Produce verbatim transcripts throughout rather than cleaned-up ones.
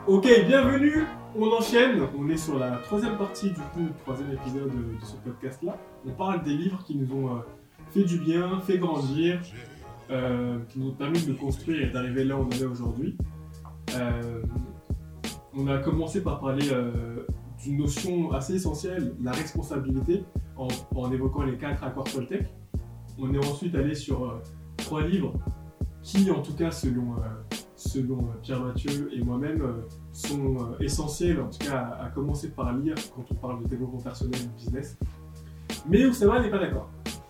Ok, bienvenue, on enchaîne. On est sur la troisième partie du coup, troisième épisode de ce podcast-là. On parle des livres qui nous ont euh, fait du bien, fait grandir, euh, qui nous ont permis de construire et d'arriver là où on en est aujourd'hui. Euh, on a commencé par parler euh, d'une notion assez essentielle, la responsabilité, en, en évoquant les quatre accords Toltec. On est ensuite allé sur euh, trois livres qui, en tout cas selon, euh, selon Pierre Mathieu et moi-même, euh, sont euh, essentiels, en tout cas à, à commencer par lire quand on parle de développement personnel et de business. Mais Oussama n'est pas d'accord.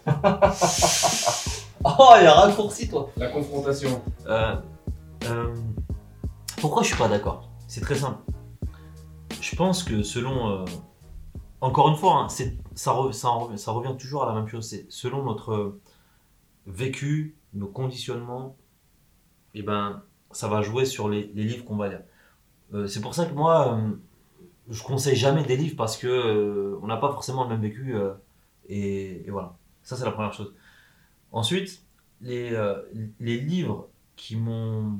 Oh, il a raccourci toi. La confrontation. Euh, euh, pourquoi je suis pas d'accord? C'est très simple. Je pense que selon, euh, encore une fois, hein, c'est, ça, re, ça, en, ça revient toujours à la même chose. C'est selon notre vécu, nos conditionnements, et ben, ça va jouer sur les, les livres qu'on va lire. Euh, c'est pour ça que moi, euh, je conseille jamais des livres parce que euh, on n'a pas forcément le même vécu euh, et, et voilà. Ça c'est la première chose. Ensuite, les, euh, les livres qui m'ont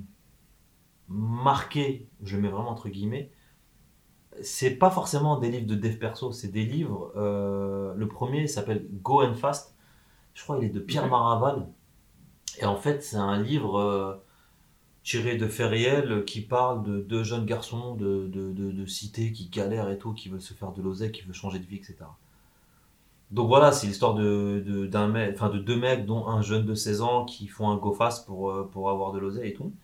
marqué, je le mets vraiment entre guillemets, c'est pas forcément des livres de dev perso, c'est des livres. Euh, le premier s'appelle Go and Fast. Je crois qu'il est de Pierre Maraval. Et en fait, c'est un livre euh, tiré de faits réels qui parle de deux jeunes garçons de, de, de, de cité qui galèrent et tout, qui veulent se faire de l'oseille, qui veulent changer de vie, et cetera. Donc voilà, c'est l'histoire de, de, d'un mec, enfin de deux mecs, dont un jeune de seize ans qui font un go fast pour, pour avoir de l'oseille et tout.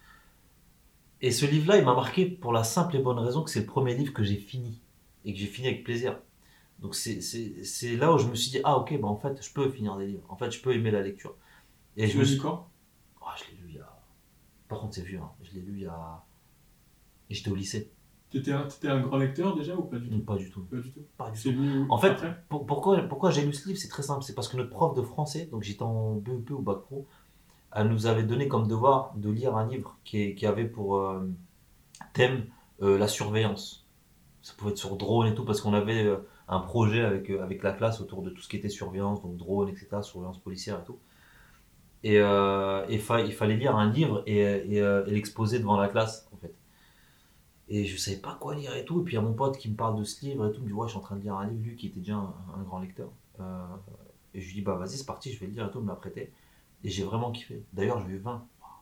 Et ce livre-là, il m'a marqué pour la simple et bonne raison que c'est le premier livre que j'ai fini. Et que j'ai fini avec plaisir. Donc c'est, c'est, c'est là où je me suis dit, ah ok, bah en fait, je peux finir des livres. En fait, je peux aimer la lecture. Et Tu je me l'as suis... lu quand ? Oh, je l'ai lu il y a... Par contre, c'est vieux, hein. Je l'ai lu il y a... Et j'étais au lycée. T'étais un, t'étais un grand lecteur déjà ou pas du tout ? Pas du tout. Pas du tout. Pas du C'est tout. lu En fait, après ? pour- pourquoi, pourquoi j'ai lu ce livre, c'est très simple. C'est parce que notre prof de français, donc j'étais en B E P ou Bac Pro, elle nous avait donné comme devoir de lire un livre qui, est- qui avait pour euh, thème euh, la surveillance. Ça pouvait être sur drone et tout, parce qu'on avait euh, un projet avec, euh, avec la classe autour de tout ce qui était surveillance, donc drone, et cetera, surveillance policière et tout. Et, euh, et fa- il fallait lire un livre et, et, euh, et l'exposer devant la classe, en fait. Et je savais pas quoi lire et tout. Et puis il y a mon pote qui me parle de ce livre et tout. Il me dit, ouais, je suis en train de lire un livre, lui qui était déjà un, un grand lecteur. Euh, et je lui dis, bah vas-y, c'est parti, je vais le lire et tout, il me l'a prêté. Et j'ai vraiment kiffé. D'ailleurs, j'ai eu vingt.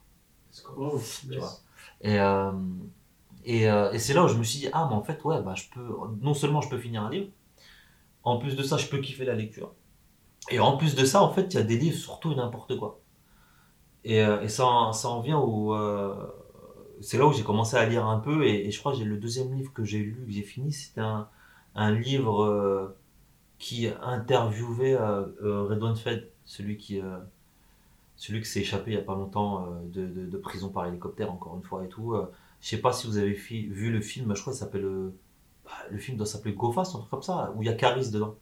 Oh, Tu vois. Et, euh, et, euh, et c'est là où je me suis dit, ah, mais en fait, ouais, bah, je peux, non seulement je peux finir un livre, en plus de ça, je peux kiffer la lecture. Et en plus de ça, en fait, il y a des livres sur tout et n'importe quoi. Et, euh, et ça, en- ça en vient où. Euh, c'est là où j'ai commencé à lire un peu. Et, et je crois que j'ai, le deuxième livre que j'ai lu, que j'ai fini, c'était un, un livre euh, qui interviewait euh, euh, Redouane Faïd, celui qui. Euh, celui qui s'est échappé il y a pas longtemps euh, de, de, de prison par hélicoptère, encore une fois et tout. Euh, je sais pas si vous avez fi- vu le film, je crois que ça s'appelle. Euh, bah, le film doit s'appeler Go Fast, un truc comme ça, où il y a Caris dedans.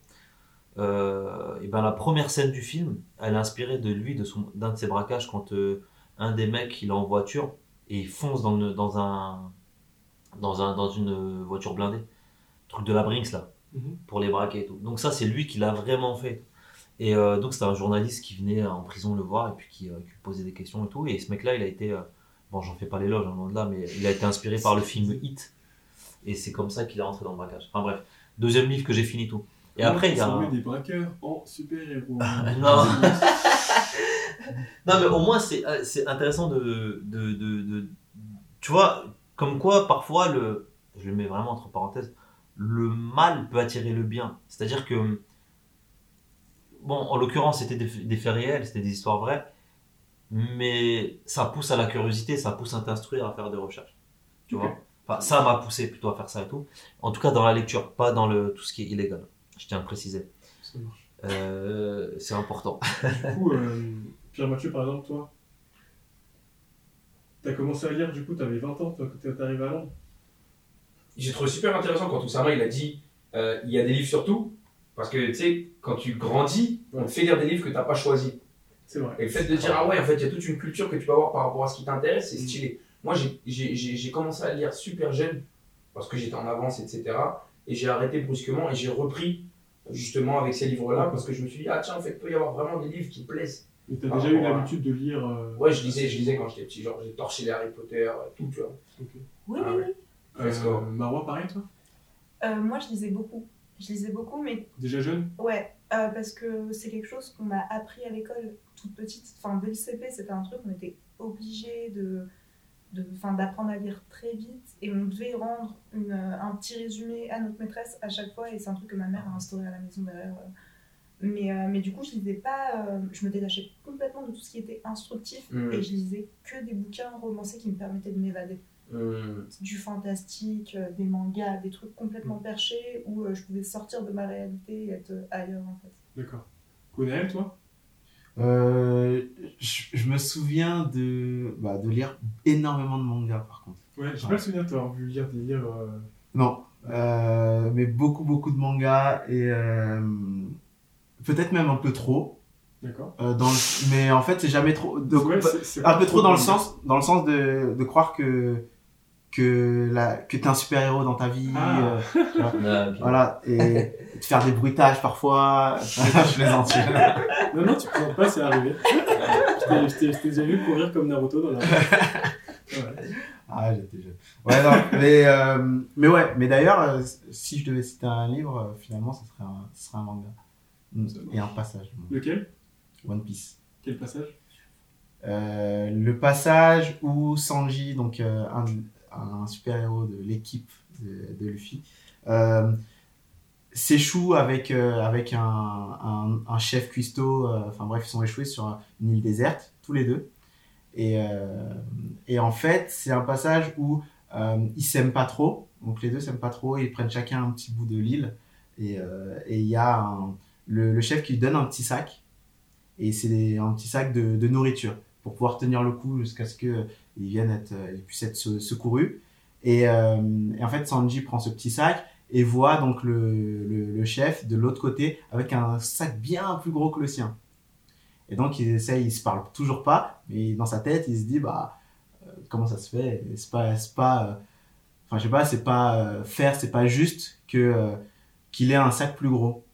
Euh, et ben la première scène du film, elle est inspirée de lui, de son, d'un de ses braquages quand euh, un des mecs il est en voiture et il fonce dans, le, dans un dans un dans une voiture blindée, truc de la Brinks là, Mhm. pour les braquer et tout. Donc ça c'est lui qui l'a vraiment fait. Et euh, donc c'était un journaliste qui venait en prison le voir et puis qui, euh, qui lui posait des questions et tout. Et ce mec là il a été, euh, bon j'en fais pas l'éloge hein, loin de là, mais il a été inspiré par le film Hit. Et c'est comme ça qu'il est rentré dans le braquage. Enfin bref, deuxième livre que j'ai fini tout. Et Comment après il y a transformer un... des braqueurs en super-héros. Non. Non, mais au moins, c'est, euh, c'est intéressant de, de, de, de- Tu vois, comme quoi, parfois, le, je le mets vraiment entre parenthèses, le mal peut attirer le bien. C'est-à-dire que, bon, en l'occurrence, c'était des, des faits réels, c'était des histoires vraies, mais ça pousse à la curiosité, ça pousse à t'instruire, à faire des recherches. Tu vois? Enfin, ça m'a poussé plutôt à faire ça et tout. En tout cas, dans la lecture, pas dans le, tout ce qui est illégal. Je tiens à le préciser. Ça marche. Euh, c'est important. Du coup, euh, Pierre-Mathieu, par exemple, toi, t'as commencé à lire, du coup, t'avais vingt ans, toi, quand t'es arrivé à Londres. J'ai trouvé super intéressant quand Oussama il a dit euh, il y a des livres sur tout. Parce que tu sais, quand tu grandis, on te fait lire des livres que tu n'as pas choisis. C'est vrai. Et le fait de dire ah ouais, en fait, il y a toute une culture que tu peux avoir par rapport à ce qui t'intéresse, c'est stylé. Moi, j'ai, j'ai, j'ai, j'ai commencé à lire super jeune parce que j'étais en avance, et cetera. Et j'ai arrêté brusquement et j'ai repris justement avec ces livres-là parce que je me suis dit ah tiens, en fait, il peut y avoir vraiment des livres qui plaisent. Mais t'as Par déjà eu rapport à- l'habitude de lire. euh, Ouais, je lisais, je lisais quand j'étais petit, genre j'ai torché les Harry Potter, tout, tu vois. Ok. Oui, Ah oui, ouais. oui. Euh, let's go. Marwa, pareil, toi? Euh, moi, je lisais beaucoup. Je lisais beaucoup, mais Déjà jeune? ouais, euh, parce que c'est quelque chose qu'on m'a appris à l'école toute petite. Enfin, dès le C P, c'était un truc, on était obligé de, de, enfin, d'apprendre à lire très vite et on devait rendre une, un petit résumé à notre maîtresse à chaque fois et c'est un truc que ma mère a instauré à la maison derrière. Mais, euh, mais du coup, je lisais pas, euh, je me détachais complètement de tout ce qui était instructif Mm. et je lisais que des bouquins romancés qui me permettaient de m'évader. Hum, Du fantastique, euh, des mangas, des trucs complètement perchés où euh, je pouvais sortir de ma réalité et être euh, ailleurs en fait. D'accord. Konaël, toi? Euh, je, je me souviens de, bah, de lire énormément de mangas par contre. Ouais, j'ai Ouais. pas le souvenir de t'avoir vu lire des livres. euh, Non, euh, mais beaucoup beaucoup de mangas et euh, peut-être même un peu trop. D'accord. Euh, dans le- mais en fait c'est jamais trop. Donc, Ouais, c'est- c'est un pas peu trop dans le bon. sens, dans le sens de, de croire que que la que t'es un super héros dans ta vie. Ah. euh, tu vois. Ah, ok. Voilà, et de faire des bruitages parfois. Je plaisante. Non, non, tu présentes pas, c'est arrivé. Je t'ai- je t'ai je t'ai déjà vu courir comme Naruto dans la. Ouais. Ah, j'étais jeune. Ouais, non, mais, euh, mais ouais, mais d'ailleurs, euh, si je devais citer un livre, euh, finalement, ce serait un, ce serait un manga. Mm. Et un passage. Lequel? One Piece. Quel passage? Euh, le passage où Sanji, donc euh, un, un super-héros de l'équipe de, de Luffy, euh, s'échoue avec, euh, avec un, un, un chef cuistot. euh, Enfin bref, ils sont échoués sur une île déserte, tous les deux. Et, euh, et en fait, c'est un passage où euh, ils s'aiment pas trop. Donc les deux s'aiment pas trop. Ils prennent chacun un petit bout de l'île. Et euh, et il y a un- le, le chef qui lui donne un petit sac. Et c'est des- un petit sac de, de nourriture pour pouvoir tenir le coup jusqu'à ce qu'ils viennent être, euh, ils puissent être se- secourus. Et, euh, et en fait, Sanji prend ce petit sac et voit donc le, le, le chef de l'autre côté avec un sac bien plus gros que le sien. Et donc, ils essayent, ils se parlent toujours pas, mais dans sa tête, il se dit, bah, euh, comment ça se fait? C'est pas, c'est pas, euh, enfin, je sais pas, c'est pas euh, faire, c'est pas juste que, euh, qu'il ait un sac plus gros.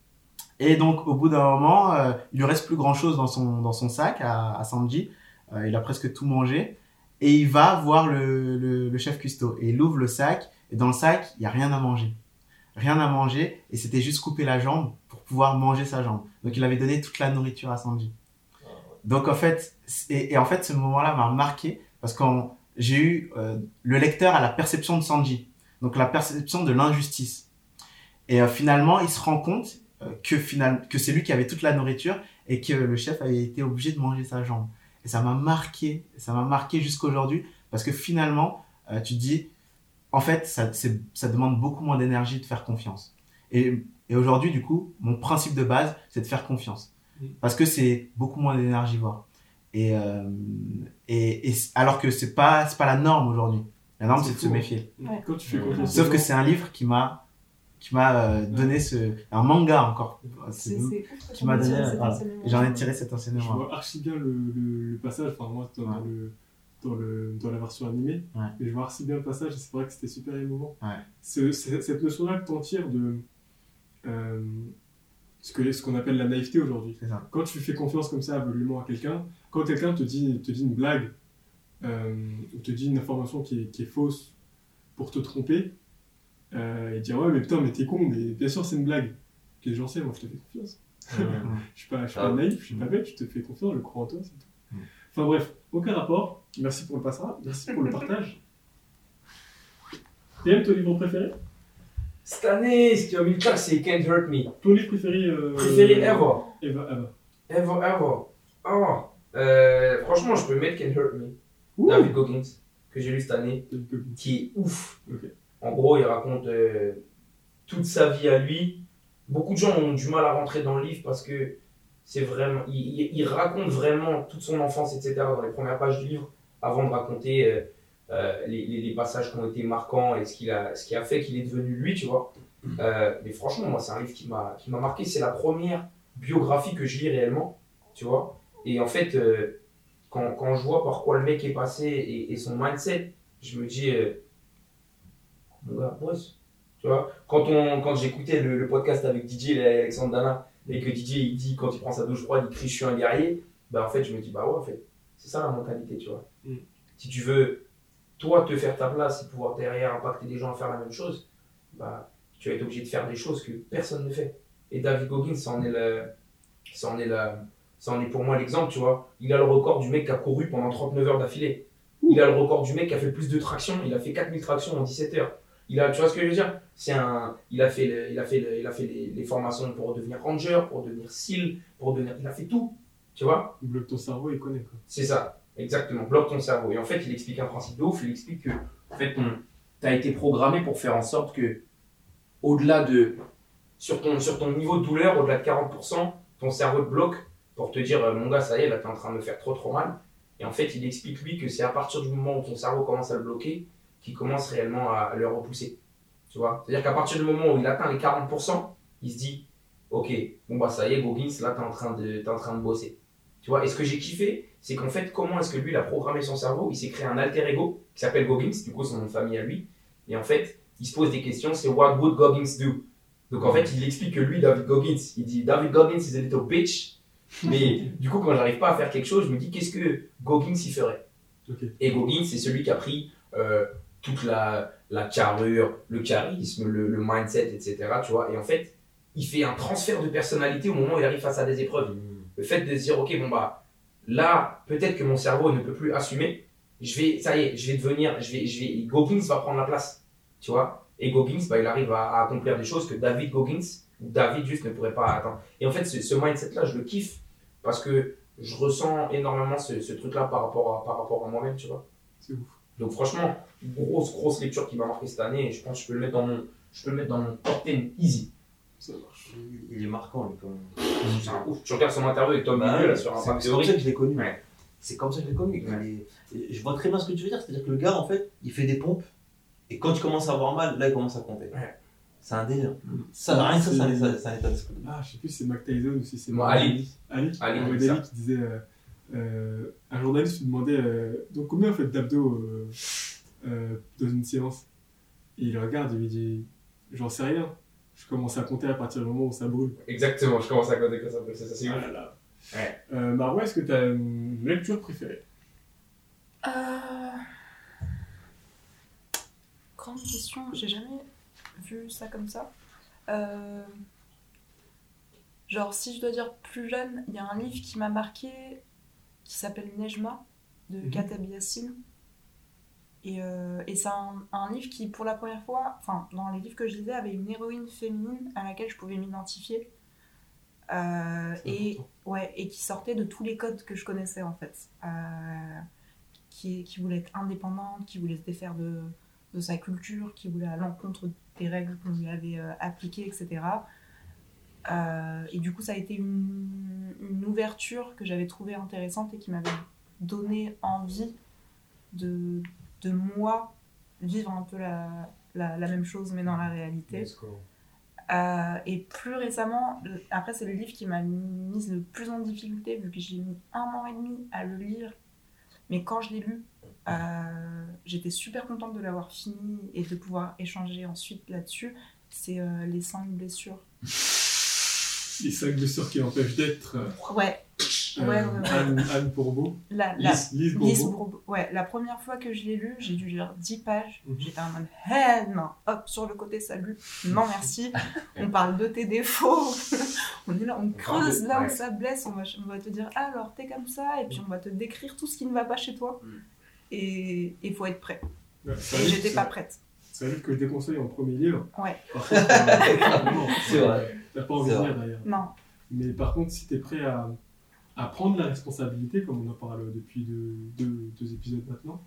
Et donc, au bout d'un moment, euh, il lui reste plus grand chose dans son, dans son sac à, à Sanji. Euh, il a presque tout mangé. Et il va voir le, le, le chef cuistot. Et il ouvre le sac. Et dans le sac, il n'y a rien à manger. Rien à manger. Et c'était juste couper la jambe pour pouvoir manger sa jambe. Donc, il avait donné toute la nourriture à Sanji. Donc, en fait, et, et en fait, ce moment-là m'a marqué parce que j'ai eu euh, le lecteur à la perception de Sanji. Donc, la perception de l'injustice. Et euh, finalement, il se rend compte euh, que, final, que c'est lui qui avait toute la nourriture et que le chef avait été obligé de manger sa jambe. Et ça m'a marqué, ça m'a marqué jusqu'aujourd'hui parce que finalement, euh, tu te dis, en fait, ça, c'est, ça demande beaucoup moins d'énergie de faire confiance. Et, et aujourd'hui, du coup, mon principe de base, c'est de faire confiance. Parce que c'est beaucoup moins d'énergivore. Et, euh, et, et alors que c'est pas, c'est pas la norme aujourd'hui. La norme, c'est, c'est de se méfier. Ouais. Quand tu fais Ouais. confiance. Sauf aux que gens- c'est un livre qui m'a, qui m'a euh, donné ce, un manga encore. C'est- C'est, c'est ouf que qui tu m'a me donné, dises cet voilà. enseignement. Et j'en ai tiré cet Je enseignement. vois archi bien le, le, le passage, enfin moi dans, dans Ouais. le, dans, le, dans la version animée, Ouais. mais je vois archi bien le passage et c'est vrai que c'était super émouvant. Ouais. Ce- c'est- cette notion-là que t'en tires de euh, ce, que, ce qu'on appelle la naïveté aujourd'hui. C'est ça. Quand tu fais confiance comme ça aveuglément à quelqu'un, quand quelqu'un te dit, te dit une blague, euh, ou te dit une information qui est, qui est fausse pour te tromper, euh, et dire ouais mais putain mais t'es con, mais bien sûr c'est une blague. Que les gens savent, moi je te fais confiance. Ouais. Je suis pas, je suis Ah. pas naïf, je suis pas bête, je te fais confiance, je crois en toi, c'est tout. Mm. Enfin bref, aucun rapport. Merci pour le passage, merci pour le partage. T M, ton livre préféré? Cette année, ce qui a mis le claque, c'est Can't Hurt Me. Ton livre préféré euh, Préféré ever. Eva, Eva. Ever, ever. Oh. Euh, franchement, je peux mettre Can't Hurt Me. Ouh. David Goggins, que j'ai lu cette année, David Goggins. qui est ouf. Ok. En gros, il raconte euh, toute sa vie à lui. Beaucoup de gens ont du mal à rentrer dans le livre parce que c'est vraiment, il, il- il raconte vraiment toute son enfance, et cetera dans les premières pages du livre avant de raconter euh, euh, les, les- les passages qui ont été marquants et ce, qu'il a, ce qui a fait qu'il est devenu lui, tu vois. Euh, mais franchement, moi, c'est un livre qui m'a, qui m'a marqué. C'est la première biographie que je lis réellement, tu vois. Et en fait, euh, quand, quand je vois par quoi le mec est passé et, et son mindset, je me dis, euh, mon gars, boss. Tu vois, quand, on, quand j'écoutais le, le podcast avec D J et Alexandre Dana, et que D J il dit quand il prend sa douche froide, il crie je suis un guerrier, bah en fait je me dis bah ouais, en fait, c'est ça la mentalité, tu vois. Mm. Si tu veux toi te faire ta place et pouvoir derrière impacter des gens à faire la même chose, bah, tu vas être obligé de faire des choses que personne ne fait. Et David Goggins, ça en est, le, ça en est, la, ça en est pour moi l'exemple, tu vois. Il a le record du mec qui a couru pendant trente-neuf heures d'affilée. Il a le record du mec qui a fait plus de tractions. Il a fait quatre mille tractions en dix-sept heures. Il a, tu vois ce que je veux dire? C'est un, il a fait, le, il a fait, le, il a fait les, les formations pour devenir ranger, pour devenir SEAL, pour devenir, il a fait tout, tu vois. Il bloque ton cerveau, il connaît quoi. C'est ça, exactement, bloque ton cerveau. Et en fait, il explique un principe de ouf. Il explique que, en fait, tu as été programmé pour faire en sorte que, au-delà de, sur ton, sur ton niveau de douleur, au-delà de quarante pour cent, ton cerveau te bloque pour te dire, mon gars, ça y est, là, t'es en train de me faire trop trop mal. Et en fait, il explique lui que c'est à partir du moment où ton cerveau commence à le bloquer qu'il commence réellement à le repousser. Tu vois? C'est-à-dire qu'à partir du moment où il atteint les quarante pour cent, il se dit, ok, bon bah ça y est, Goggins, là, t'es en train de, t'es en train de bosser. Tu vois? Et ce que j'ai kiffé, c'est qu'en fait, comment est-ce que lui, il a programmé son cerveau? Il s'est créé un alter ego qui s'appelle Goggins, du coup, son nom de famille à lui. Et en fait, il se pose des questions, c'est what would Goggins do? Donc en fait, il explique que lui, David Goggins, il dit David Goggins is a little bitch. Mais du coup, quand j'arrive pas à faire quelque chose, je me dis qu'est-ce que Goggins y ferait? Okay. Et Goggins, c'est celui qui a pris euh, toute la, la carrure, le charisme, le, le mindset, et cetera. Tu vois? Et en fait, il fait un transfert de personnalité au moment où il arrive face à des épreuves. Mmh. Le fait de se dire, ok, bon bah, là, peut-être que mon cerveau ne peut plus assumer. Je vais, ça y est, je vais devenir, je vais, je vais, Goggins va prendre la place. Tu vois? Et Goggins, bah, il arrive à, à accomplir des choses que David Goggins, ou David juste ne pourrait pas atteindre. Et en fait, ce, ce mindset-là, je le kiffe parce que je ressens énormément ce, ce truc-là par rapport à, par rapport à moi-même, tu vois. C'est ouf. Donc franchement, grosse, grosse lecture qui m'a marqué cette année et je pense que je peux le mettre dans mon, je peux le mettre dans mon top dix easy. Ça marche. Il est marquant, lui, quand même. C'est un ouf. Tu regardes son interview avec Tom Bah, Bigley là sur un c'est, pack c'est comme ça que je l'ai connu. Ouais. C'est comme ça que je l'ai connu. Il Ouais. est- Je vois très bien ce que tu veux dire. C'est-à-dire que le gars, en fait, il fait des pompes et quand il commence à avoir mal, là, il commence à compter. Ouais. C'est un délire. Ça, rien que ça, c'est un état, c'est un état d'esprit. Ah, je sais plus si c'est Mac Tyson ou si c'est Bon, Ali. Ali, Ali, Mohamed c'est Ali qui disait euh, euh, un journaliste lui demandait euh, donc combien vous faites d'abdos euh, euh, dans une séance et il le regarde et lui dit j'en sais rien, je commence à compter à partir du moment où ça brûle. Exactement, je commence à compter que ça peut, c'est ça, c'est Ah ouf. là là. Ouais. Euh, Marwa, est-ce que tu as une lecture préférée? Euh... Grande question, j'ai jamais vu ça comme ça. Euh... Genre, si je dois dire plus jeune, il y a un livre qui m'a marqué qui s'appelle Nejma de Mhm. Kateb Yassine. Et, euh, et c'est un, un livre qui, pour la première fois, enfin, dans les livres que je lisais, avait une héroïne féminine à laquelle je pouvais m'identifier. Euh, C'est et, important. ouais, et qui sortait de tous les codes que je connaissais, en fait. Euh, qui, qui voulait être indépendante, qui voulait se défaire de, de sa culture, qui voulait à l'encontre des règles qu'on lui avait euh, appliquées, et cetera. Euh, et du coup, ça a été une, une ouverture que j'avais trouvée intéressante et qui m'avait donné envie de, de moi vivre un peu la, la, la même chose, mais dans la réalité. Let's go. Euh, et plus récemment, le- après c'est le livre qui m'a mise le plus en difficulté vu que j'ai mis un an et demi à le lire. Mais quand je l'ai lu, euh, j'étais super contente de l'avoir fini et de pouvoir échanger ensuite là-dessus. C'est euh, Les cinq blessures. Les cinq blessures qui empêchent d'être. euh, Ouais, ouais, ouais, ouais. Anne, Anne Bourbeau. La, la, Lise, Lise Lise Bourbeau. Bourbeau. Ouais, la première fois que je l'ai lu, j'ai dû lire dix pages. Mhm. J'étais en mode, hé, non, hop, sur le côté, salut, non merci. On parle de tes défauts. On est là, on creuse là ouais. où ça blesse. On va, on va te dire, alors, t'es comme ça. Et puis, on va te décrire tout ce qui ne va pas chez toi. Mhm. Et il faut être prêt. Ouais, c'est Et un livre- j'étais c'est- pas prête. C'est un livre que je déconseille en premier livre. Ouais, Par contre, euh, non, C'est vrai. t'as pas envie C'est de vrai. lire d'ailleurs. non. Mais par contre, si t'es prêt à, à prendre la responsabilité, comme on en parle depuis deux, deux, deux épisodes maintenant,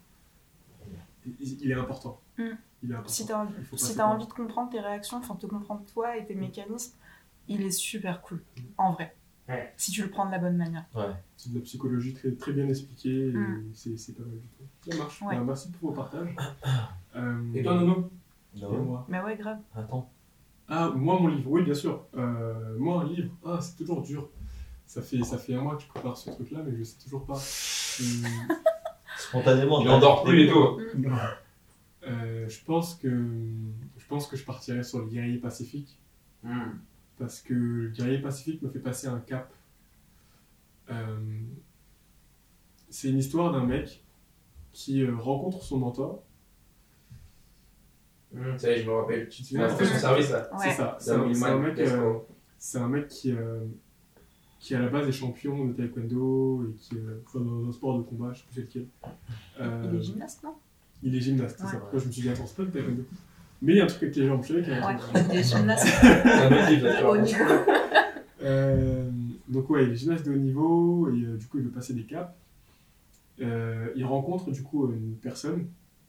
il, il est important. Mm. Il est important. Si t'as envie, Il faut si passer t'as par- envie de comprendre tes réactions, enfin, de comprendre toi et tes mécanismes, il est super cool, en vrai. Ouais. Si tu le prends de la bonne manière. C'est de la psychologie très, très bien expliquée et Mm. c'est, c'est pas mal du tout. Ça marche. Ouais. Bah, merci pour vos partages. Euh, Et toi, Nono? et Non, moi Mais ouais, grave. attends. Ah, moi, mon livre, oui, bien sûr. Euh, moi, un livre, ah, c'est toujours dur. Ça fait, ça fait un mois que je prépare ce truc-là, mais je sais toujours pas. Hum, Spontanément. Il endort plus et tout. euh, je pense que je pense que je partirais sur le guerrier pacifique Hmm. parce que le guerrier pacifique me fait passer un cap. Euh, c'est une histoire d'un mec qui euh, rencontre son mentor. Mmh, ça y est, je me rappelle. Tu te Tu souviens m'as fait son service là. Ouais. C'est ça. C'est Dans un, c'est un Millman, mec, let's euh, go. c'est un mec qui, euh, qui à la base est champion de taekwondo et qui euh, enfin, dans un sport de combat, je sais plus c'est lequel. Euh, Il est gymnaste, non? Il est gymnaste, c'est Ouais. ça. Après, je me suis dit, attends, c'est pas le taekwondo. Mais il y a un truc avec les jambes, je savais qu'il y avait un Ouais, truc. il est gymnaste C'est un autre livre, là, tu au vois. niveau. Euh, donc ouais, il est gymnaste de haut niveau et euh, du coup il veut passer des caps. Euh, il rencontre du coup une personne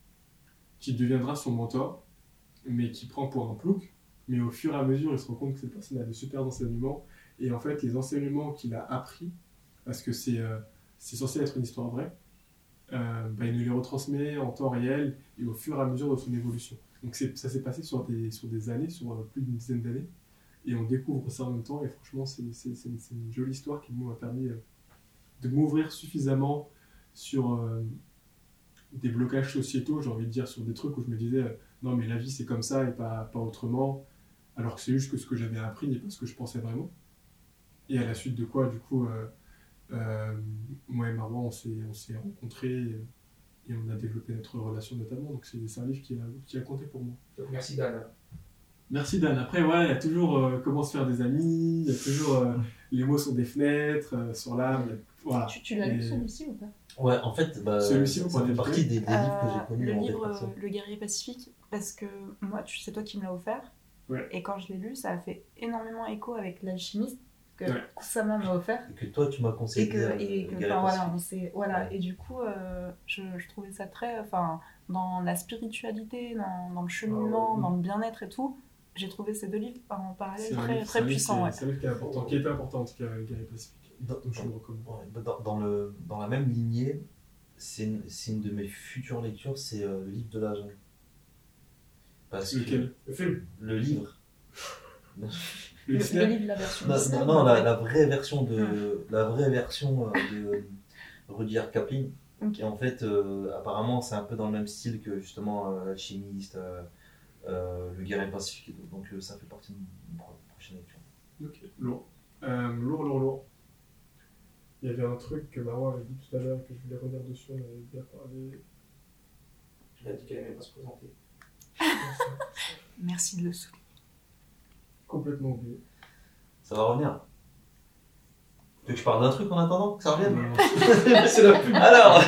qui deviendra son mentor, mais qui prend pour un plouc. Mais au fur et à mesure, il se rend compte que cette personne a de super enseignements. Et en fait, les enseignements qu'il a appris, parce que c'est euh, c'est censé être une histoire vraie, euh, bah, il nous les retransmet en temps réel et au fur et à mesure de son évolution. Donc c'est- ça s'est passé sur des, sur des années, sur euh, plus d'une dizaine d'années. Et on découvre ça en même temps, et franchement, c'est c'est- c'est une, c'est une jolie histoire qui m'a permis euh, de m'ouvrir suffisamment sur euh, des blocages sociétaux, j'ai envie de dire, sur des trucs où je me disais euh, non, mais la vie c'est comme ça et pas, pas autrement, alors que c'est juste que ce que j'avais appris et pas ce que je pensais vraiment. Et à la suite de quoi, du coup, euh, euh, moi et Marwan, on s'est on s'est rencontrés et, et on a développé notre relation notamment, donc c'est c'est un livre qui a, qui a compté pour moi. Donc, merci Dan. Merci Dan. Après, ouais, il y a toujours euh, comment se faire des amis, il y a toujours euh, les mots sont des fenêtres, euh, sur l'âme, il y a- voilà. Tu, tu l'as lu Et- celui-ci ou pas? Ouais, en fait, bah, Celui-ci, vous ça pourrez fait partie des, des livres que Euh, j'ai connus le en livre perso. euh, Le Guerrier Pacifique, parce que moi, tu- c'est toi qui me l'as offert. Ouais. Et quand je l'ai lu, ça a fait énormément écho avec L'Alchimiste que Ouais. Kusama m'a offert. Et que toi, tu m'as conseillé. Et que, euh, et que, Guerrier enfin, voilà, Pacifique. on s'est- voilà. Et du coup, euh, je, je trouvais ça très, enfin, dans la spiritualité, dans, dans le cheminement, Ah ouais. dans le bien-être et tout, j'ai trouvé ces deux livres en parallèle C'est un très, livre- très c'est un livre puissants. qui est- Ouais. C'est un livre qui est important, qui était important en tout cas, Guerrier Pacifique. Dans, Donc je le recommande. ouais, bah, dans, dans le, dans la même lignée, c'est une, c'est une de mes futures lectures, c'est euh, le livre de la jungle. Parce Lequel? Le film. que le livre. Le Le, le Disney. livre, la version Non, Disney, non, non, ouais. la, la vraie version de la vraie version euh, de Rudyard Kipling. Ok. Et en fait, euh, apparemment, c'est un peu dans le même style que justement euh, L'Alchimiste, euh, euh, Le Guerrier Pacifique et tout. Donc euh, ça fait partie de mon pro- prochaine lecture. Ok, lourd. Euh, lourd, lourd, lourd. Il y avait un truc que Marwan avait dit tout à l'heure que je voulais revenir dessus, on avait bien parlé. Il a dit qu'elle n'aimait pas se présenter. Merci de le souligner. Complètement oublié. Ça va revenir. Tu veux que je parle d'un truc en attendant que ça revienne? Non, C'est la pub. Alors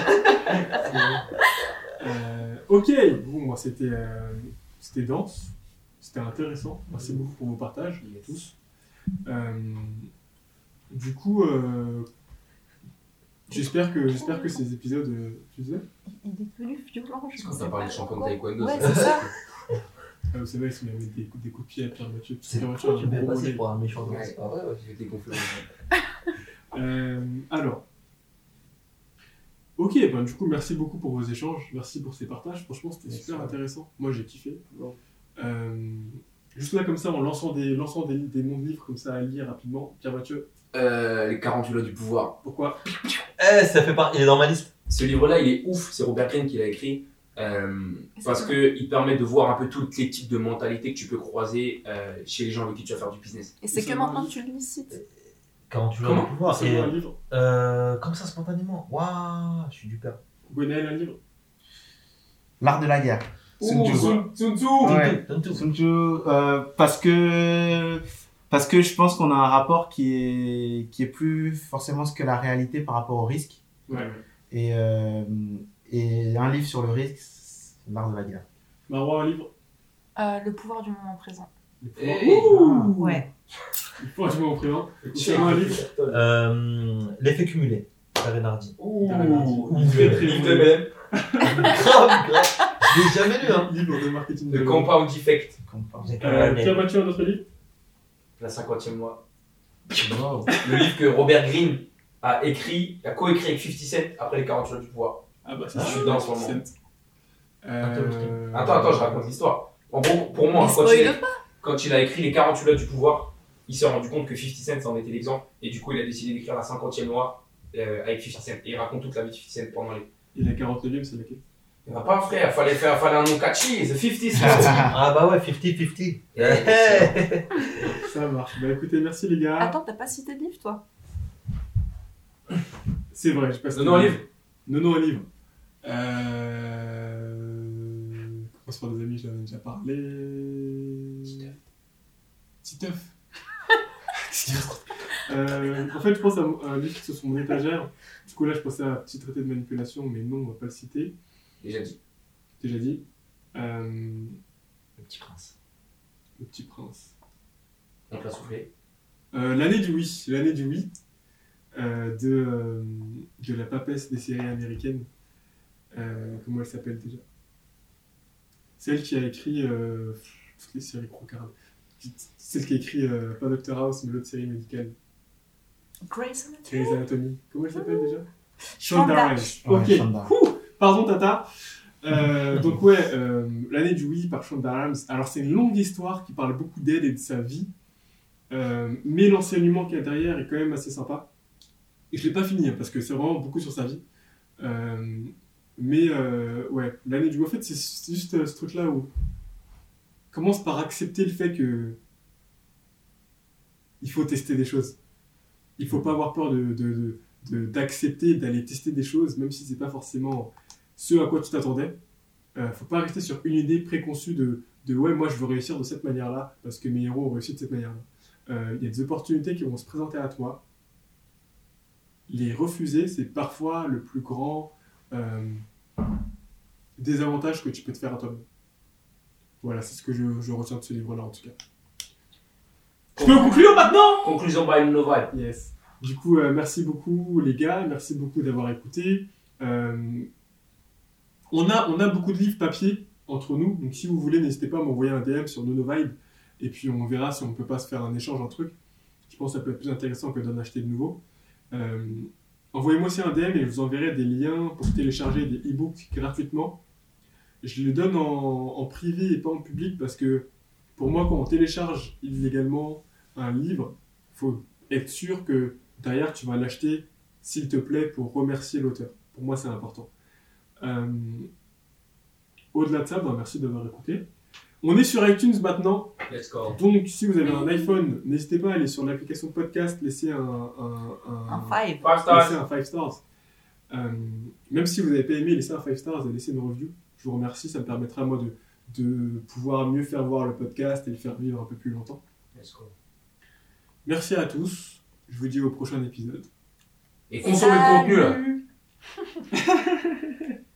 Euh, ok, bon, moi c'était euh, c'était dense, c'était intéressant. Merci beaucoup pour vos partages, Yes. tous. Euh, du coup, euh, j'espère que j'espère que ces épisodes, euh, tu sais, Il est devenu violent. Je Parce qu'on sais t'a parlé pas de champion de pourquoi. taekwondo. Ouais, ça. c'est ça. ah, vous savez, ils m'ont mis des, coups- des coups de pied à Pierre Mathieu. c'est Pierre pourquoi Mathieu tu a un m'es gros passé mollet. pour un méchant Ouais, gosse. c'est pas vrai, ouais, j'ai été gonflé. Euh, alors, ok, ben, du coup, merci beaucoup pour vos échanges, merci pour ces partages. Franchement, c'était Merci. super intéressant. Moi, j'ai kiffé. Euh, juste là, comme ça, en lançant des, lançant des, des noms de livres comme ça à lire rapidement. Pierre Mathieu, Euh, les quarante-huit lois du pouvoir. pourquoi? Eh, ça fait pas. Il est dans ma liste. Ce livre-là, il est ouf. C'est Robert Greene qui l'a écrit. Euh, parce qu'il permet de voir un peu tous les types de mentalités que tu peux croiser euh, chez les gens avec qui tu vas faire du business. Et c'est Ça que va. maintenant que tu le cites. Quand tu Comment le pouvoir. C'est Et, un livre. euh, comme ça, spontanément. Waouh, je suis du père. Gwenaël, un livre. L'art de la guerre. Sun Tzu. Sun Sun Tzu. Ouais. Donne tout. Sun Tzu, euh, parce que parce que je pense qu'on a un rapport qui est qui est plus forcément ce que la réalité par rapport au risque. Ouais. Et euh, et un livre sur le risque, c'est l'art de la guerre. Marwa, un livre. Euh, le pouvoir du moment présent. Le pouvoir, Hey. Ouh. Ouais. Le pouvoir du moment présent. Tiens, un livre. Euh, L'effet cumulé. Karen Hardy. Ouh, Ouh, très très livre bon. de même. grave, grave. Je l'ai jamais lu, hein. Livre de marketing. Le de Compound Effect. Euh, Pierre Mathieu, un autre livre. La cinquantième loi. Wow. Le livre que Robert Greene a écrit, a coécrit avec fifty Cent après les quarante lois du pouvoir. Ah bah, c'est Je sûr. suis dedans en ce moment. Cent. Euh... Attends, attends, je raconte l'histoire. En gros, pour moi, Mais quand il, spoil a, quand il a écrit les quarante-huit lois du pouvoir, il s'est rendu compte que fifty Cent en était l'exemple. Et du coup, il a décidé d'écrire la cinquantième loi euh, avec fifty Cent. Et il raconte toute la vie de fifty Cent pendant les. Et la quarante-neuvième, c'est laquelle? Il n'y en a pas, frère. Fallait faire fallait un nom catchy. C'est fifty Cent. Ah bah ouais, cinquante cinquante. Yeah. Ça marche. Bah écoutez, merci les gars. Attends, t'as pas cité de livre, toi? C'est vrai, je passe. Nono un livre. Nono un livre. Euh... Commence par des amis, j'en ai déjà parlé. Titeuf. euh, en fait, je pense à un livre qui est sur mon étagère. Du coup, là, je pensais à un petit traité de manipulation, mais non, on va pas le citer. Déjà dit. Déjà dit. Euh... Le Petit Prince. Le Petit Prince. On te l'a soufflé. Euh, l'année du oui. L'année du oui. Euh, de, euh, de la papesse des séries américaines. Euh, comment elle s'appelle déjà? Celle qui a écrit euh, toutes les séries crocardes. Celle qui a écrit euh, pas Doctor House, mais l'autre série médicale. Grey's Anatomy. Grey's Anatomy. Comment elle s'appelle déjà? Shonda. Shonda Rhimes. Ok. Ouais, Shonda. Ouh, pardon Tata. Euh, donc ouais, euh, l'année du oui par Shonda Rhimes. Alors c'est une longue histoire qui parle beaucoup d'elle et de sa vie. Euh, mais l'enseignement qu'il y a derrière est quand même assez sympa. Et je l'ai pas fini hein, parce que c'est vraiment beaucoup sur sa vie. Euh, mais euh, ouais, l'année du oui, en fait c'est, c'est juste euh, ce truc-là où commence par accepter le fait que il faut tester des choses. Il faut pas avoir peur de, de, de, de- d'accepter, d'aller tester des choses, même si c'est pas forcément ce à quoi tu t'attendais. Euh, faut pas rester sur une idée préconçue de, de ouais, moi je veux réussir de cette manière-là, parce que mes héros ont réussi de cette manière-là. Euh, Il y a des opportunités qui vont se présenter à toi. Les refuser, c'est parfois le plus grand euh, désavantage que tu peux te faire à toi-même. Voilà, c'est ce que je, je retiens de ce livre-là en tout cas. Je peux conclure maintenant? Conclusion by Nova. Yes. Du coup, euh, merci beaucoup les gars, merci beaucoup d'avoir écouté. Euh, on, a, on a beaucoup de livres papier entre nous, donc si vous voulez, n'hésitez pas à m'envoyer un D M sur NoNoVibe, et puis on verra si on peut pas se faire un échange, un truc. Je pense que ça peut être plus intéressant que d'en acheter de nouveaux. Euh, envoyez-moi aussi un D M et je vous enverrai des liens pour télécharger des e-books gratuitement. Je les donne en, en privé et pas en public parce que pour moi, quand on télécharge illégalement un livre, il faut être sûr que derrière, tu vas l'acheter, s'il te plaît, pour remercier l'auteur. Pour moi, c'est important. Euh, au-delà de ça, ben, merci d'avoir écouté. On est sur iTunes maintenant, Let's go. donc si vous avez un iPhone, n'hésitez pas à aller sur l'application de podcast, laisser un, un, un, Un five. Five laissez stars. un five stars. Euh, même si vous n'avez pas aimé, laissez un five stars et laissez une review. Je vous remercie, ça me permettra moi de, de pouvoir mieux faire voir le podcast et le faire vivre un peu plus longtemps. Let's go. Merci à tous, je vous dis au prochain épisode. Et consommez le contenu là. Salut.